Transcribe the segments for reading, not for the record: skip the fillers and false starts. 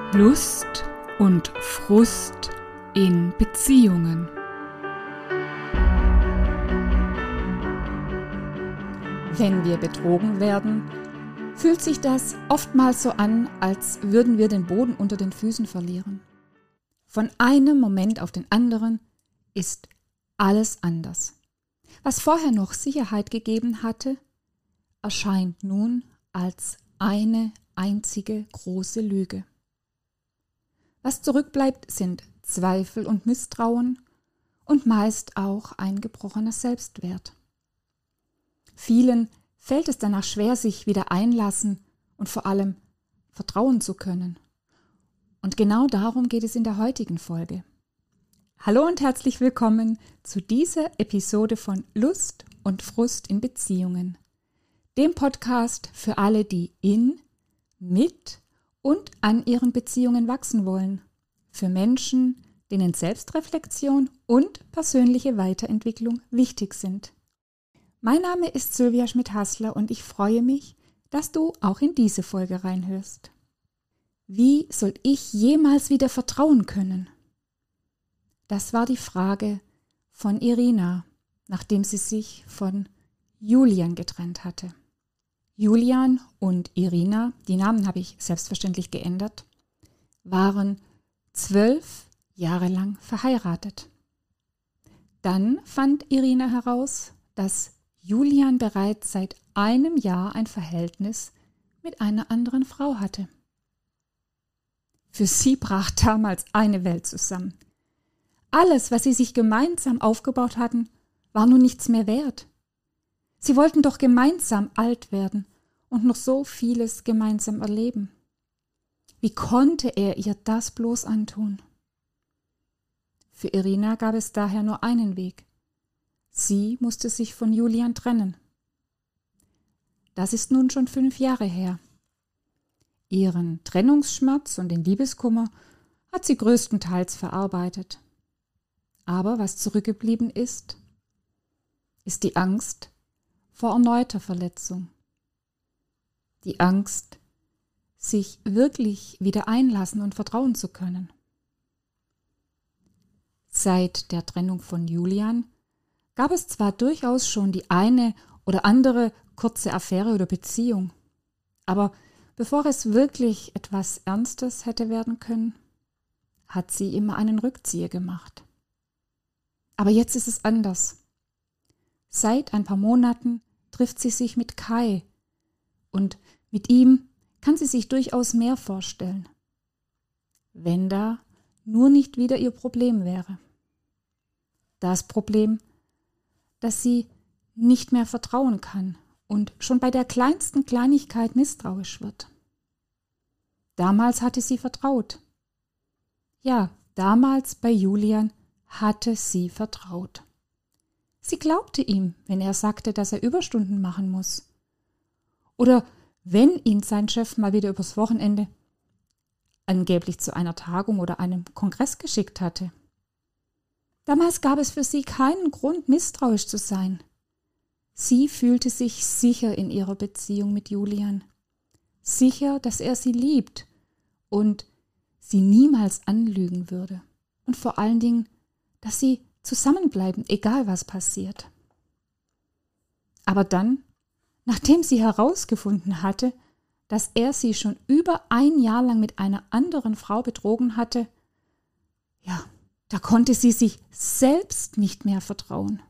Lust und Frust in Beziehungen. Wenn wir betrogen werden, fühlt sich das oftmals so an, als würden wir den Boden unter den Füßen verlieren. Von einem Moment auf den anderen ist alles anders. Was vorher noch Sicherheit gegeben hatte, erscheint nun als eine einzige große Lüge. Was zurückbleibt, sind Zweifel und Misstrauen und meist auch ein gebrochener Selbstwert. Vielen fällt es danach schwer, sich wieder einlassen und vor allem vertrauen zu können. Und genau darum geht es in der heutigen Folge. Hallo und herzlich willkommen zu dieser Episode von Lust und Frust in Beziehungen, dem Podcast für alle, die in, mit und an ihren Beziehungen wachsen wollen, für Menschen, denen Selbstreflexion und persönliche Weiterentwicklung wichtig sind. Mein Name ist Sylvia Schmidt-Hassler und ich freue mich, dass du auch in diese Folge reinhörst. Wie soll ich jemals wieder vertrauen können? Das war die Frage von Irina, nachdem sie sich von Julian getrennt hatte. Julian und Irina, die Namen habe ich selbstverständlich geändert, waren 12 Jahre lang verheiratet. Dann fand Irina heraus, dass Julian bereits seit einem Jahr ein Verhältnis mit einer anderen Frau hatte. Für sie brach damals eine Welt zusammen. Alles, was sie sich gemeinsam aufgebaut hatten, war nun nichts mehr wert. Sie wollten doch gemeinsam alt werden und noch so vieles gemeinsam erleben. Wie konnte er ihr das bloß antun? Für Irina gab es daher nur einen Weg. Sie musste sich von Julian trennen. Das ist nun schon 5 Jahre her. Ihren Trennungsschmerz und den Liebeskummer hat sie größtenteils verarbeitet. Aber was zurückgeblieben ist die Angst vor erneuter Verletzung. Die Angst, sich wirklich wieder einlassen und vertrauen zu können. Seit der Trennung von Julian gab es zwar durchaus schon die eine oder andere kurze Affäre oder Beziehung, aber bevor es wirklich etwas Ernstes hätte werden können, hat sie immer einen Rückzieher gemacht. Aber jetzt ist es anders. Seit ein paar Monaten trifft sie sich mit Kai und mit ihm kann sie sich durchaus mehr vorstellen, wenn da nur nicht wieder ihr Problem wäre. Das Problem, dass sie nicht mehr vertrauen kann und schon bei der kleinsten Kleinigkeit misstrauisch wird. Damals hatte sie vertraut. Ja, damals bei Julian hatte sie vertraut. Sie glaubte ihm, wenn er sagte, dass er Überstunden machen muss. Oder wenn ihn sein Chef mal wieder übers Wochenende angeblich zu einer Tagung oder einem Kongress geschickt hatte. Damals gab es für sie keinen Grund, misstrauisch zu sein. Sie fühlte sich sicher in ihrer Beziehung mit Julian. Sicher, dass er sie liebt und sie niemals anlügen würde. Und vor allen Dingen, dass sie zusammenbleiben, egal was passiert. Aber dann, nachdem sie herausgefunden hatte, dass er sie schon über 1 Jahr lang mit einer anderen Frau betrogen hatte, ja, da konnte sie sich selbst nicht mehr vertrauen.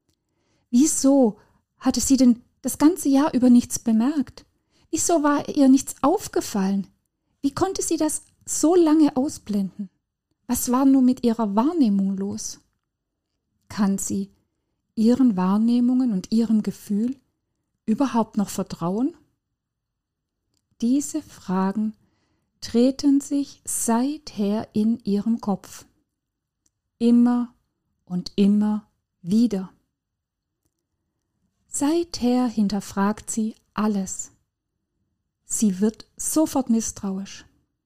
Wieso hatte sie denn das ganze Jahr über nichts bemerkt? Wieso war ihr nichts aufgefallen? Wie konnte sie das so lange ausblenden? Was war nun mit ihrer Wahrnehmung los? Kann sie ihren Wahrnehmungen und ihrem Gefühl überhaupt noch vertrauen? Diese Fragen treten sich seither in ihrem Kopf. Immer und immer wieder. Seither hinterfragt sie alles. Sie wird sofort misstrauisch.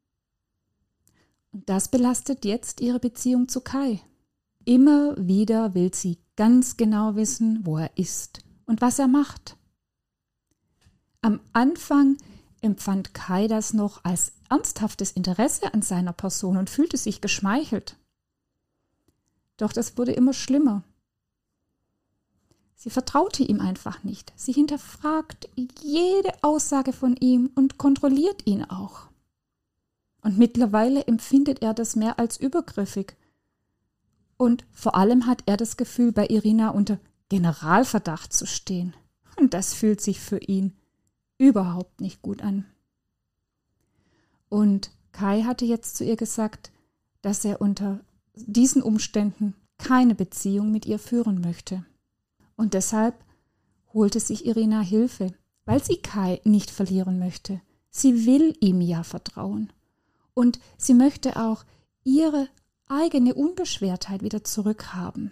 Und das belastet jetzt ihre Beziehung zu Kai. Immer wieder will sie ganz genau wissen, wo er ist und was er macht. Am Anfang empfand Kai das noch als ernsthaftes Interesse an seiner Person und fühlte sich geschmeichelt. Doch das wurde immer schlimmer. Sie vertraute ihm einfach nicht. Sie hinterfragt jede Aussage von ihm und kontrolliert ihn auch. Und mittlerweile empfindet er das mehr als übergriffig. Und vor allem hat er das Gefühl, bei Irina unter Generalverdacht zu stehen. Und das fühlt sich für ihn überhaupt nicht gut an. Und Kai hatte jetzt zu ihr gesagt, dass er unter diesen Umständen keine Beziehung mit ihr führen möchte. Und deshalb holte sich Irina Hilfe, weil sie Kai nicht verlieren möchte. Sie will ihm ja vertrauen. Und sie möchte auch ihre eigene Unbeschwertheit wieder zurückhaben.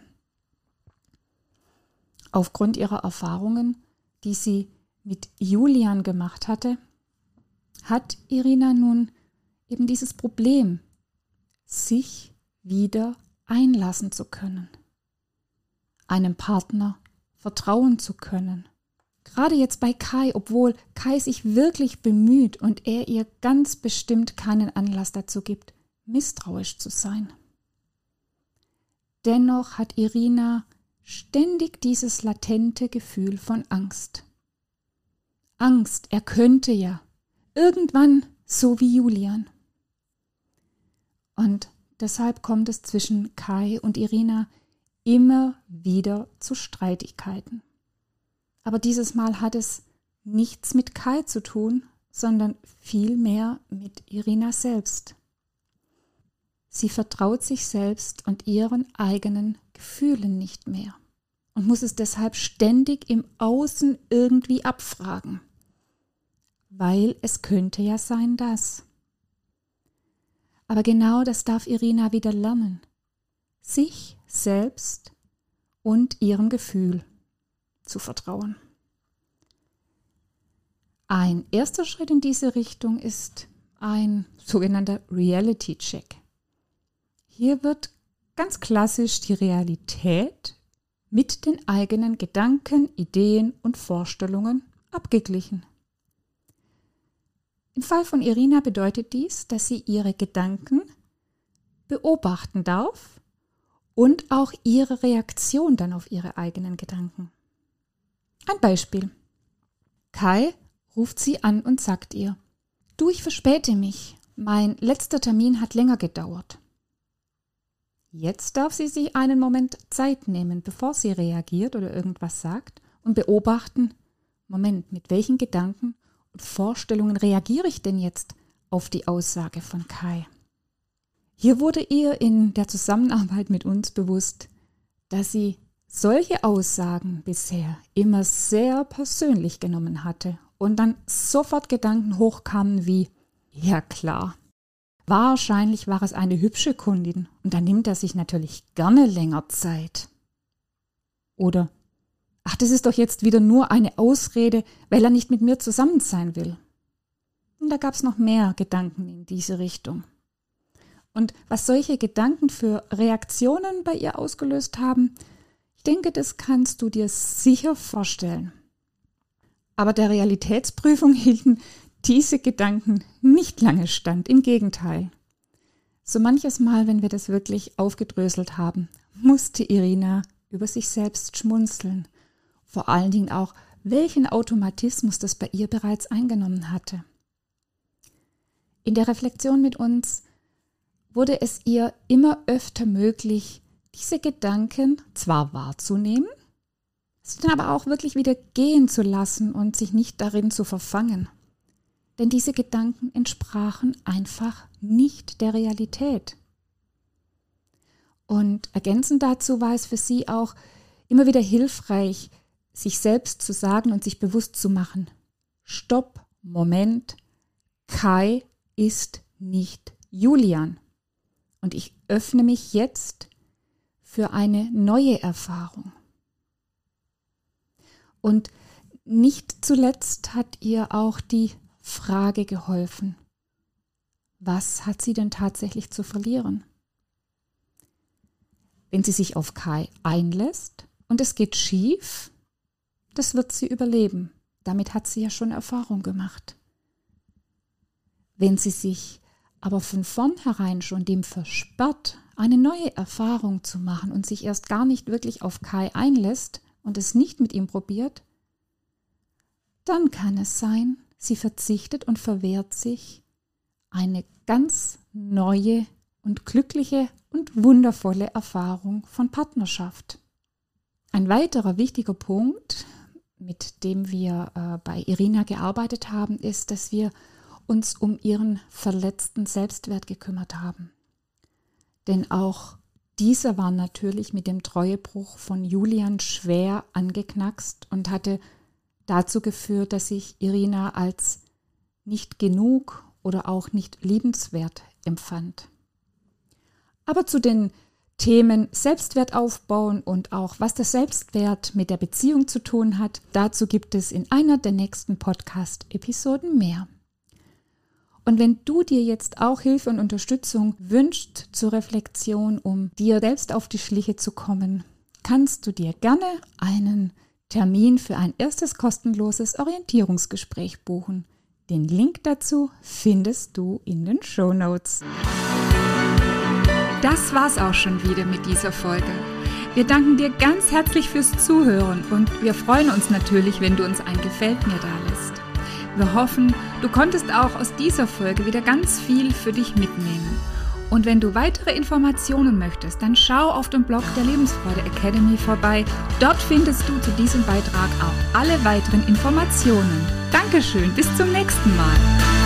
Aufgrund ihrer Erfahrungen, die sie mit Julian gemacht hatte, hat Irina nun eben dieses Problem, sich wieder einlassen zu können, einem Partner vertrauen zu können. Gerade jetzt bei Kai, obwohl Kai sich wirklich bemüht und er ihr ganz bestimmt keinen Anlass dazu gibt, misstrauisch zu sein. Dennoch hat Irina ständig dieses latente Gefühl von Angst. Angst, er könnte ja irgendwann so wie Julian. Und deshalb kommt es zwischen Kai und Irina immer wieder zu Streitigkeiten. Aber dieses Mal hat es nichts mit Kai zu tun, sondern vielmehr mit Irina selbst. Sie vertraut sich selbst und ihren eigenen Gefühlen nicht mehr und muss es deshalb ständig im Außen irgendwie abfragen. Weil es könnte ja sein, dass. Aber genau das darf Irina wieder lernen. Sich selbst und ihrem Gefühl zu vertrauen. Ein erster Schritt in diese Richtung ist ein sogenannter Reality-Check. Hier wird ganz klassisch die Realität mit den eigenen Gedanken, Ideen und Vorstellungen abgeglichen. Im Fall von Irina bedeutet dies, dass sie ihre Gedanken beobachten darf und auch ihre Reaktion dann auf ihre eigenen Gedanken. Ein Beispiel. Kai ruft sie an und sagt ihr: Du, ich verspäte mich. Mein letzter Termin hat länger gedauert. Jetzt darf sie sich einen Moment Zeit nehmen, bevor sie reagiert oder irgendwas sagt und beobachten: Moment, mit welchen Gedanken und Vorstellungen reagiere ich denn jetzt auf die Aussage von Kai? Hier wurde ihr in der Zusammenarbeit mit uns bewusst, dass sie solche Aussagen bisher immer sehr persönlich genommen hatte und dann sofort Gedanken hochkamen wie: Ja klar, wahrscheinlich war es eine hübsche Kundin und dann nimmt er sich natürlich gerne länger Zeit. Oder: Ach, das ist doch jetzt wieder nur eine Ausrede, weil er nicht mit mir zusammen sein will. Und da gab es noch mehr Gedanken in diese Richtung. Und was solche Gedanken für Reaktionen bei ihr ausgelöst haben, ich denke, das kannst du dir sicher vorstellen. Aber der Realitätsprüfung hielten diese Gedanken nicht lange stand, im Gegenteil. So manches Mal, wenn wir das wirklich aufgedröselt haben, musste Irina über sich selbst schmunzeln. Vor allen Dingen auch, welchen Automatismus das bei ihr bereits eingenommen hatte. In der Reflexion mit uns wurde es ihr immer öfter möglich, diese Gedanken zwar wahrzunehmen, sie dann aber auch wirklich wieder gehen zu lassen und sich nicht darin zu verfangen. Denn diese Gedanken entsprachen einfach nicht der Realität. Und ergänzend dazu war es für sie auch immer wieder hilfreich, sich selbst zu sagen und sich bewusst zu machen: Stopp, Moment, Kai ist nicht Julian. Und ich öffne mich jetzt für eine neue Erfahrung. Und nicht zuletzt hat ihr auch die Frage geholfen: Was hat sie denn tatsächlich zu verlieren? Wenn sie sich auf Kai einlässt und es geht schief, das wird sie überleben. Damit hat sie ja schon Erfahrung gemacht. Wenn sie sich aber von vornherein schon dem versperrt, eine neue Erfahrung zu machen und sich erst gar nicht wirklich auf Kai einlässt und es nicht mit ihm probiert, dann kann es sein, sie verzichtet und verwehrt sich eine ganz neue und glückliche und wundervolle Erfahrung von Partnerschaft. Ein weiterer wichtiger Punkt, mit dem wir bei Irina gearbeitet haben, ist, dass wir uns um ihren verletzten Selbstwert gekümmert haben. Denn auch dieser war natürlich mit dem Treuebruch von Julian schwer angeknackst und hatte dazu geführt, dass sich Irina als nicht genug oder auch nicht liebenswert empfand. Aber zu den Themen Selbstwert aufbauen und auch was der Selbstwert mit der Beziehung zu tun hat, dazu gibt es in einer der nächsten Podcast-Episoden mehr. Und wenn du dir jetzt auch Hilfe und Unterstützung wünschst zur Reflexion, um dir selbst auf die Schliche zu kommen, kannst du dir gerne einen Termin für ein erstes kostenloses Orientierungsgespräch buchen. Den Link dazu findest du in den Shownotes. Das war's auch schon wieder mit dieser Folge. Wir danken dir ganz herzlich fürs Zuhören und wir freuen uns natürlich, wenn du uns ein Gefällt mir dalässt. Wir hoffen, du konntest auch aus dieser Folge wieder ganz viel für dich mitnehmen. Und wenn du weitere Informationen möchtest, dann schau auf dem Blog der Lebensfreude Academy vorbei. Dort findest du zu diesem Beitrag auch alle weiteren Informationen. Dankeschön, bis zum nächsten Mal.